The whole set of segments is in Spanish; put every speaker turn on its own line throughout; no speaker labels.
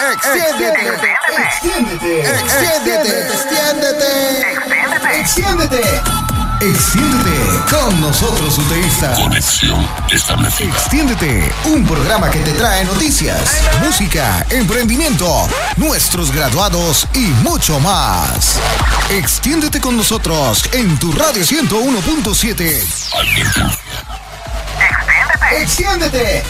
Extiéndete con nosotros, UTEísta.
Conexión establecida.
Extiéndete, un programa que te trae noticias, música, emprendimiento, nuestros graduados y mucho más. Extiéndete con nosotros en tu radio 101.7. Extiéndete.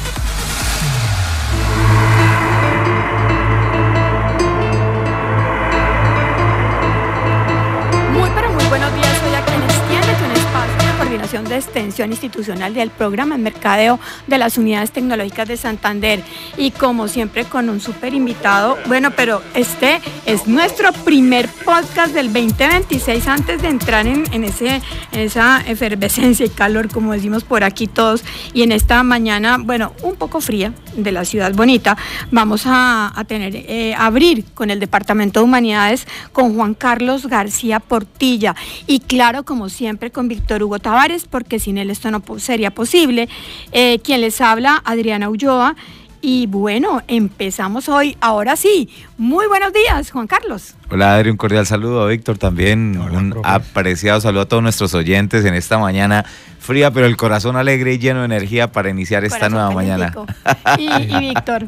Buenos días, soy aquí en Extiéndete, un espacio de coordinación de extensión institucional del programa de mercadeo de las unidades tecnológicas de Santander. Y como siempre con un súper invitado, bueno, pero este es nuestro primer podcast del 2026 antes de entrar en esa efervescencia y calor, como decimos por aquí todos. Y en esta mañana, bueno, un poco fría de la ciudad bonita, vamos a abrir con el Departamento de Humanidades con Juan Carlos García Portilla. Y claro, como siempre, con Víctor Hugo Tavares, porque sin él esto no sería posible. Quien les habla, Adriana Ulloa. Y bueno, empezamos hoy, ahora sí. Muy buenos días, Juan Carlos.
Hola, Adri, un cordial saludo. Víctor también.
Hola,
un
profe.
Apreciado saludo a todos nuestros oyentes en esta mañana fría, pero el corazón alegre y lleno de energía para iniciar esta nueva mañana.
Y Víctor.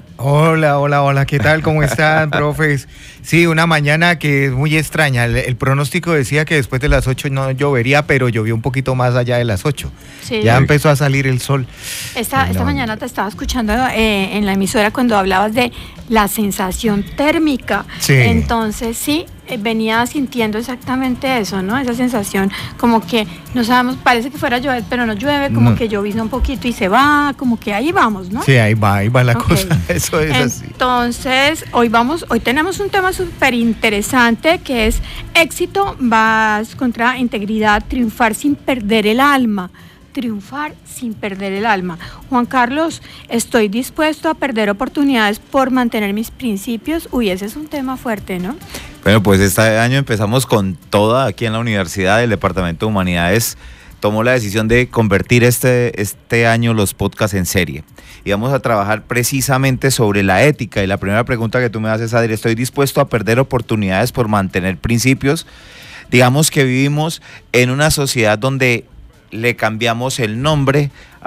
Hola, ¿qué tal? ¿Cómo están, profes? Sí, una mañana que es muy extraña. El pronóstico decía que después de las 8 no llovería, pero llovió un poquito más allá de las 8.
Sí.
Ya empezó a salir el sol.
Esta mañana te estaba escuchando en la emisora cuando hablabas de la sensación térmica.
Sí.
Entonces, sí, venía sintiendo exactamente eso, ¿no? Esa sensación como que no sabemos, parece que fuera a llover, pero no llueve, como que llovizna un poquito y se va, como que ahí vamos, ¿no?
Sí, ahí va la
Ok.
cosa. Eso es así.
Entonces, hoy tenemos un tema súper interesante que es éxito, vas contra integridad, triunfar sin perder el alma. Triunfar sin perder el alma. Juan Carlos, ¿estoy dispuesto a perder oportunidades por mantener mis principios? Uy, ese es un tema fuerte, ¿no?
Bueno, pues este año empezamos con toda aquí en la universidad. El Departamento de Humanidades tomó la decisión de convertir este año los podcasts en serie. Y vamos a trabajar precisamente sobre la ética. Y la primera pregunta que tú me haces, Adri, ¿estoy dispuesto a perder oportunidades por mantener principios? Digamos que vivimos en una sociedad donde le cambiamos el nombre,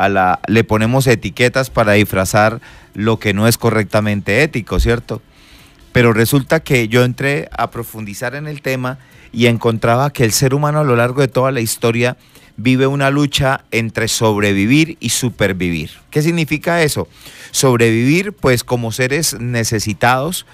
le ponemos etiquetas para disfrazar lo que no es correctamente ético, ¿cierto? Pero resulta que yo entré a profundizar en el tema y encontraba que el ser humano a lo largo de toda la historia vive una lucha entre sobrevivir y supervivir. ¿Qué significa eso? Sobrevivir, pues como seres necesitados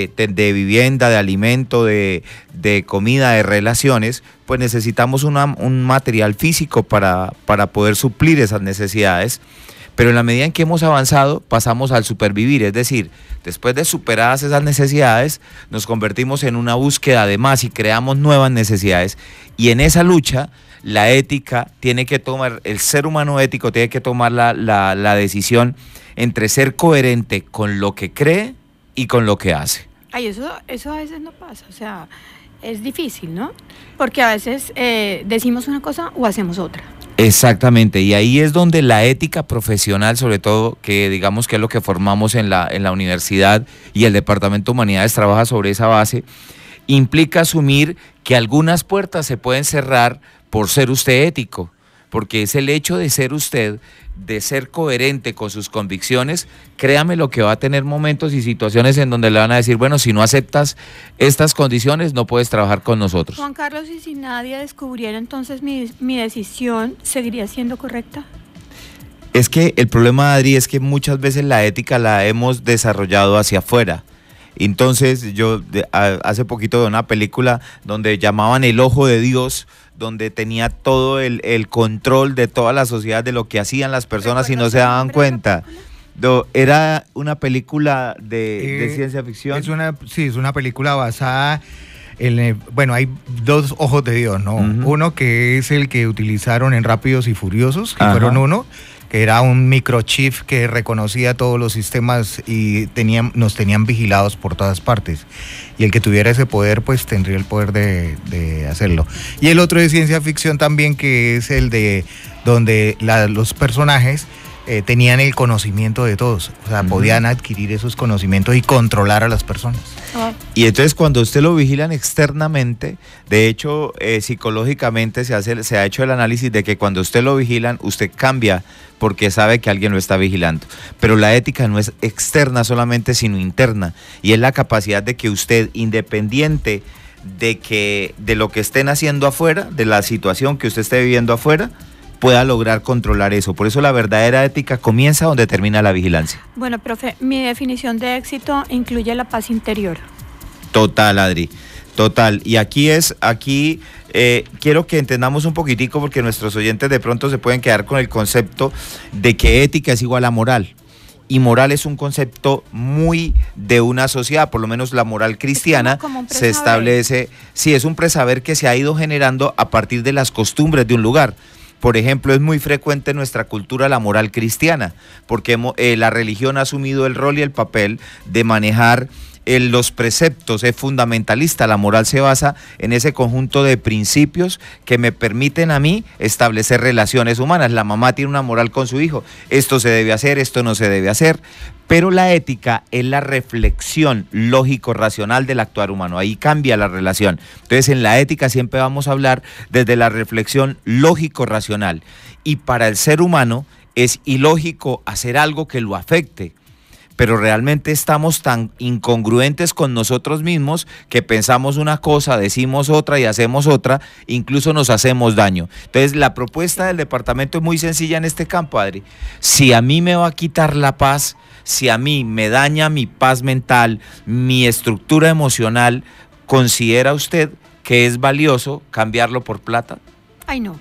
de vivienda, de alimento, de comida, de relaciones, pues necesitamos un material físico para poder suplir esas necesidades. Pero en la medida en que hemos avanzado, pasamos al supervivir, es decir, después de superadas esas necesidades, nos convertimos en una búsqueda de más y creamos nuevas necesidades. Y en esa lucha, la ética tiene que tomar, el ser humano ético tiene que tomar la decisión entre ser coherente con lo que cree y con lo que hace.
Ay, eso a veces no pasa, o sea, es difícil, ¿no? Porque a veces decimos una cosa o hacemos otra.
Exactamente, y ahí es donde la ética profesional, sobre todo, que digamos que es lo que formamos en la universidad y el Departamento de Humanidades trabaja sobre esa base, implica asumir que algunas puertas se pueden cerrar por ser usted ético, porque es el hecho de ser usted, de ser coherente con sus convicciones, créame lo que va a tener momentos y situaciones en donde le van a decir, bueno, si no aceptas estas condiciones, no puedes trabajar con nosotros.
Juan Carlos, y si nadie descubriera entonces mi decisión, ¿seguiría siendo correcta?
Es que el problema, Adri, es que muchas veces la ética la hemos desarrollado hacia afuera. Entonces yo hace poquito vi una película donde llamaban El Ojo de Dios, donde tenía todo el control de toda la sociedad, de lo que hacían las personas y no se daban cuenta. Era una película de ciencia ficción.
Es una película basada bueno, hay dos ojos de Dios, ¿no? Uh-huh. Uno que es el que utilizaron en Rápidos y Furiosos, que fueron uno, que era un microchip que reconocía todos los sistemas y nos tenían vigilados por todas partes. Y el que tuviera ese poder, pues tendría el poder de hacerlo. Y el otro de ciencia ficción también, que es el de donde los personajes tenían el conocimiento de todos, o sea, podían adquirir esos conocimientos y controlar a las personas.
Y entonces cuando usted lo vigilan externamente, de hecho psicológicamente se ha hecho el análisis de que cuando usted lo vigilan, usted cambia porque sabe que alguien lo está vigilando. Pero la ética no es externa solamente, sino interna, y es la capacidad de que usted, independiente de lo que estén haciendo afuera, de la situación que usted esté viviendo afuera, pueda lograr controlar eso. Por eso la verdadera ética comienza donde termina la vigilancia.
Bueno, profe, mi definición de éxito incluye la paz interior.
Total, Adri, total. Y aquí quiero que entendamos un poquitico, porque nuestros oyentes de pronto se pueden quedar con el concepto de que ética es igual a moral. Y moral es un concepto muy de una sociedad, por lo menos la moral cristiana se establece, sí, es un presaber que se ha ido generando a partir de las costumbres de un lugar. Por ejemplo, es muy frecuente en nuestra cultura la moral cristiana, porque la religión ha asumido el rol y el papel de manejar los preceptos, es fundamentalista. La moral se basa en ese conjunto de principios que me permiten a mí establecer relaciones humanas. La mamá tiene una moral con su hijo, esto se debe hacer, esto no se debe hacer. Pero la ética es la reflexión lógico-racional del actuar humano, ahí cambia la relación. Entonces en la ética siempre vamos a hablar desde la reflexión lógico-racional, y para el ser humano es ilógico hacer algo que lo afecte, pero realmente estamos tan incongruentes con nosotros mismos que pensamos una cosa, decimos otra y hacemos otra, incluso nos hacemos daño. Entonces la propuesta del departamento es muy sencilla en este campo, Adri. Si a mí me va a quitar la paz, si a mí me daña mi paz mental, mi estructura emocional, ¿considera usted que es valioso cambiarlo por plata?
Ay, no.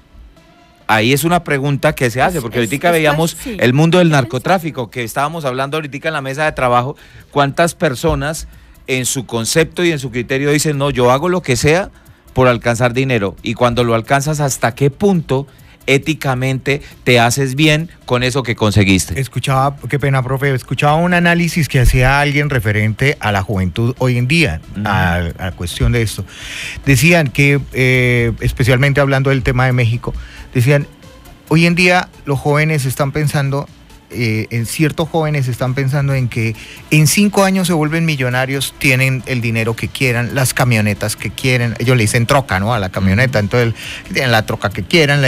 Ahí es una pregunta que se hace, porque ahorita veíamos el mundo del narcotráfico, que estábamos hablando ahorita en la mesa de trabajo, cuántas personas en su concepto y en su criterio dicen, no, yo hago lo que sea por alcanzar dinero, y cuando lo alcanzas, ¿hasta qué punto éticamente te haces bien con eso que conseguiste?
Escuchaba, qué pena, profe, escuchaba un análisis que hacía alguien referente a la juventud hoy en día, a la cuestión de esto. Decían que, especialmente hablando del tema de México, decían, hoy en día los jóvenes están pensando, ciertos jóvenes están pensando en que en 5 años se vuelven millonarios, tienen el dinero que quieran, las camionetas que quieran, ellos le dicen troca, ¿no?, a la camioneta, entonces tienen la troca que quieran,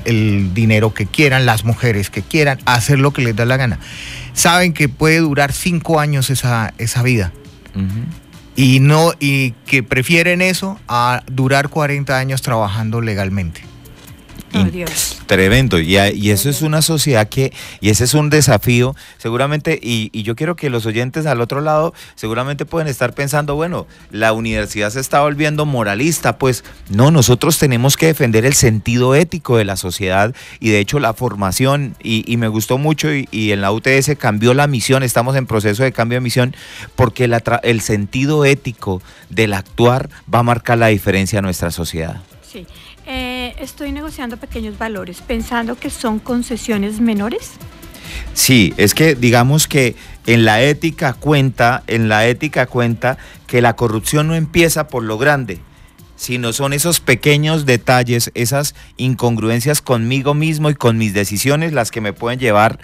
el dinero que quieran, las mujeres que quieran, hacer lo que les da la gana. Saben que puede durar 5 años esa vida. Y que prefieren eso a durar 40 años trabajando legalmente.
Oh, Dios.
Tremendo, y eso es una sociedad y ese es un desafío, seguramente, y yo quiero que los oyentes al otro lado seguramente pueden estar pensando, bueno, la universidad se está volviendo moralista. Pues no, nosotros tenemos que defender el sentido ético de la sociedad, y de hecho la formación, y me gustó mucho, y en la UTS cambió la misión, estamos en proceso de cambio de misión, porque el sentido ético del actuar va a marcar la diferencia en nuestra sociedad.
Sí. Estoy negociando pequeños valores, pensando que son concesiones menores.
Sí, es que digamos que en la ética cuenta que la corrupción no empieza por lo grande, sino son esos pequeños detalles, esas incongruencias conmigo mismo y con mis decisiones, las que me pueden llevar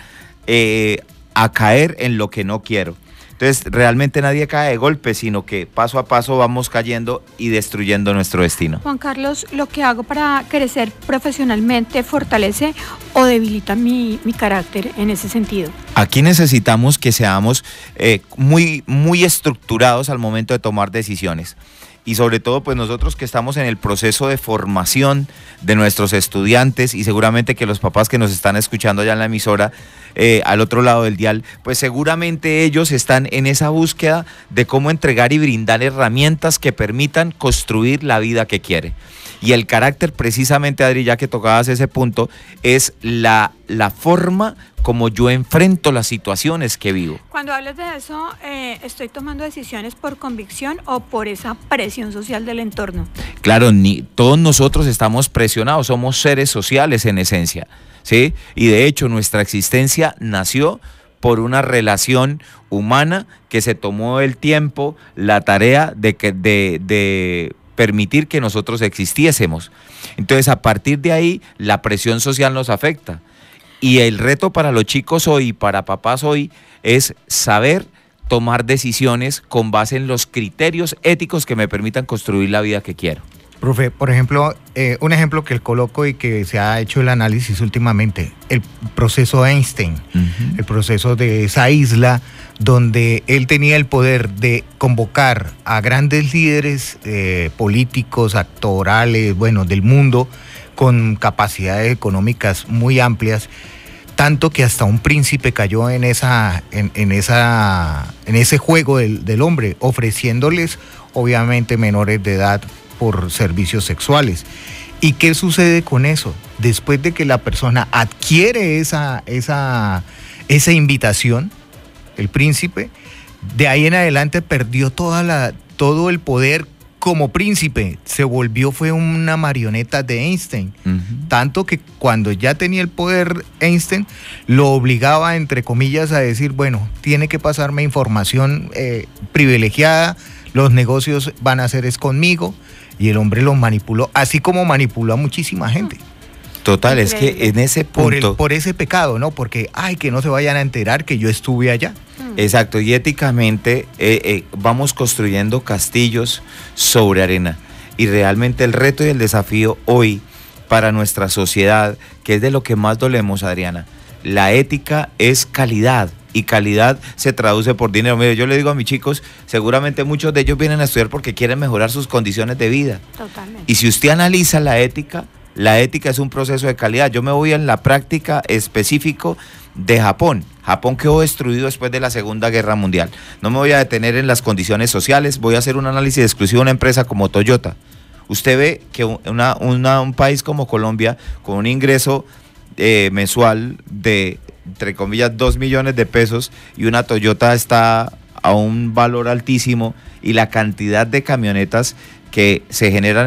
a caer en lo que no quiero. Entonces, realmente nadie cae de golpe, sino que paso a paso vamos cayendo y destruyendo nuestro destino.
Juan Carlos, ¿lo que hago para crecer profesionalmente fortalece o debilita mi carácter en ese sentido?
Aquí necesitamos que seamos muy, muy estructurados al momento de tomar decisiones. Y sobre todo, pues nosotros que estamos en el proceso de formación de nuestros estudiantes, y seguramente que los papás que nos están escuchando allá en la emisora, al otro lado del dial, pues seguramente ellos están en esa búsqueda de cómo entregar y brindar herramientas que permitan construir la vida que quiere. Y el carácter, precisamente, Adri, ya que tocabas ese punto, es la forma como yo enfrento las situaciones que vivo.
Cuando hablas de eso, ¿estoy tomando decisiones por convicción o por esa presión social del entorno?
Claro, todos nosotros estamos presionados, somos seres sociales en esencia, ¿sí? Y de hecho nuestra existencia nació por una relación humana que se tomó el tiempo, la tarea de permitir que nosotros existiésemos. Entonces, a partir de ahí, la presión social nos afecta. Y el reto para los chicos hoy, para papás hoy, es saber tomar decisiones con base en los criterios éticos que me permitan construir la vida que quiero.
Profe, por ejemplo, un ejemplo que coloco y que se ha hecho el análisis últimamente, el proceso Einstein, el proceso de esa isla donde él tenía el poder de convocar a grandes líderes políticos, actorales, bueno, del mundo, con capacidades económicas muy amplias, tanto que hasta un príncipe cayó en ese juego del hombre, ofreciéndoles obviamente menores de edad por servicios sexuales. ¿Y qué sucede con eso? Después de que la persona adquiere esa invitación, el príncipe, de ahí en adelante perdió todo el poder como príncipe, fue una marioneta de Einstein. Tanto que cuando ya tenía el poder Einstein, lo obligaba, entre comillas, a decir, bueno, tiene que pasarme información privilegiada, los negocios van a hacer es conmigo, y el hombre lo manipuló, así como manipuló a muchísima gente.
Total, es que en ese punto...
Por ese pecado, ¿no? Porque, que no se vayan a enterar que yo estuve allá.
Exacto, y éticamente vamos construyendo castillos sobre arena. Y realmente el reto y el desafío hoy para nuestra sociedad, que es de lo que más dolemos, Adriana, la ética es calidad. Y calidad se traduce por dinero. Mire, yo le digo a mis chicos, seguramente muchos de ellos vienen a estudiar porque quieren mejorar sus condiciones de vida.
Totalmente.
Y si usted analiza la ética es un proceso de calidad. Yo me voy en la práctica específico de Japón. Japón quedó destruido después de la Segunda Guerra Mundial. No me voy a detener en las condiciones sociales, voy a hacer un análisis exclusivo de una empresa como Toyota. Usted ve que un país como Colombia, con un ingreso mensual de, entre comillas, 2 millones de pesos, y una Toyota está a un valor altísimo, y la cantidad de camionetas que se generan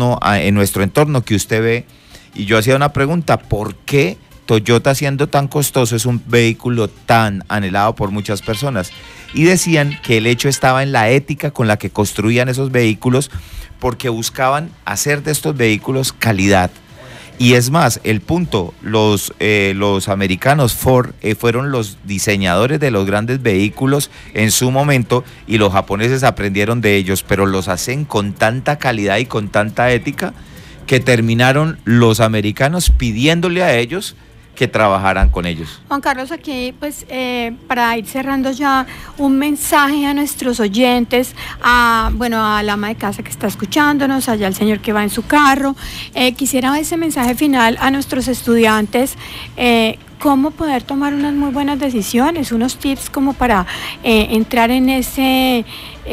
en nuestro entorno que usted ve. Y yo hacía una pregunta, ¿por qué Toyota, siendo tan costoso, es un vehículo tan anhelado por muchas personas? Y decían que el hecho estaba en la ética con la que construían esos vehículos, porque buscaban hacer de estos vehículos calidad. Y es más, el punto, los americanos Ford fueron los diseñadores de los grandes vehículos en su momento, y los japoneses aprendieron de ellos, pero los hacen con tanta calidad y con tanta ética que terminaron los americanos pidiéndole a ellos que trabajaran con ellos.
Juan Carlos, aquí pues para ir cerrando ya, un mensaje a nuestros oyentes, a la ama de casa que está escuchándonos, allá al señor que va en su carro. Quisiera ese mensaje final a nuestros estudiantes, cómo poder tomar unas muy buenas decisiones, unos tips como para entrar en ese...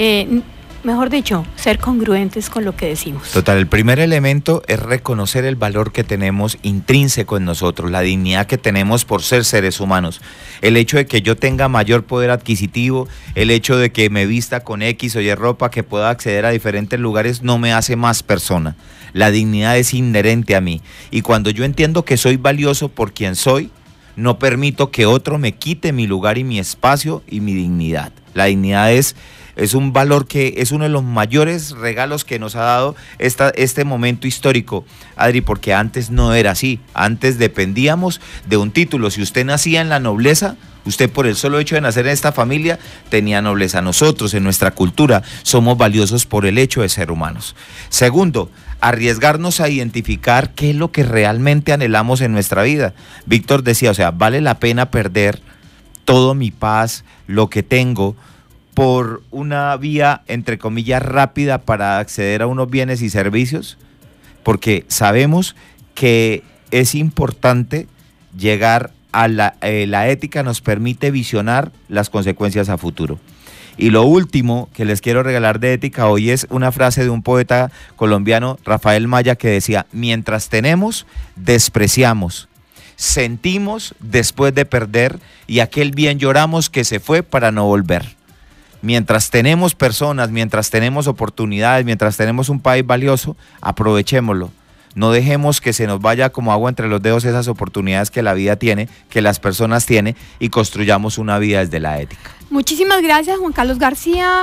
mejor dicho, ser congruentes con lo que decimos.
Total, el primer elemento es reconocer el valor que tenemos intrínseco en nosotros, la dignidad que tenemos por ser seres humanos. El hecho de que yo tenga mayor poder adquisitivo, el hecho de que me vista con X o Y ropa, que pueda acceder a diferentes lugares, no me hace más persona. La dignidad es inherente a mí. Y cuando yo entiendo que soy valioso por quien soy, no permito que otro me quite mi lugar y mi espacio y mi dignidad. La dignidad es un valor que es uno de los mayores regalos que nos ha dado este momento histórico, Adri, porque antes no era así. Antes dependíamos de un título. Si usted nacía en la nobleza, usted por el solo hecho de nacer en esta familia tenía nobleza. Nosotros, en nuestra cultura, somos valiosos por el hecho de ser humanos. Segundo, arriesgarnos a identificar qué es lo que realmente anhelamos en nuestra vida. Víctor decía, vale la pena perder todo mi paz, lo que tengo, por una vía, entre comillas, rápida para acceder a unos bienes y servicios, porque sabemos que es importante llegar a la ética, nos permite visionar las consecuencias a futuro. Y lo último que les quiero regalar de ética hoy es una frase de un poeta colombiano, Rafael Maya, que decía: mientras tenemos, despreciamos, sentimos después de perder, y aquel bien lloramos que se fue para no volver. Mientras tenemos personas, mientras tenemos oportunidades, mientras tenemos un país valioso, aprovechémoslo. No dejemos que se nos vaya como agua entre los dedos esas oportunidades que la vida tiene, que las personas tienen, y construyamos una vida desde la ética.
Muchísimas gracias, Juan Carlos García.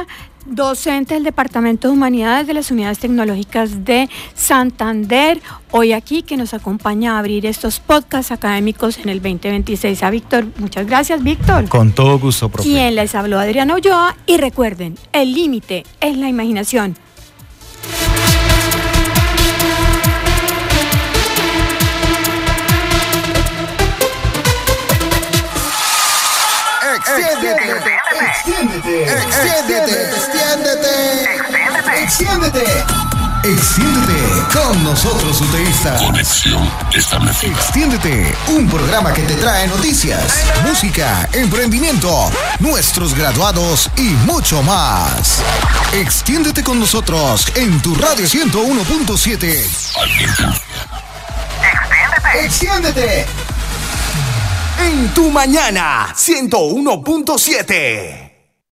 docente del Departamento de Humanidades de las Unidades Tecnológicas de Santander, hoy aquí que nos acompaña a abrir estos podcasts académicos en el 2026. A Víctor, muchas gracias, Víctor.
Con todo gusto, profe.
Quien les habló, Adriana Ulloa, y recuerden, el límite es la imaginación.
Extiéndete con nosotros, UTEístas.
Conexión establecida.
Extiéndete, un programa que te trae noticias, música, emprendimiento, nuestros graduados y mucho más. Extiéndete con nosotros en tu radio 101.7.
Extiéndete. En tu mañana 101.7.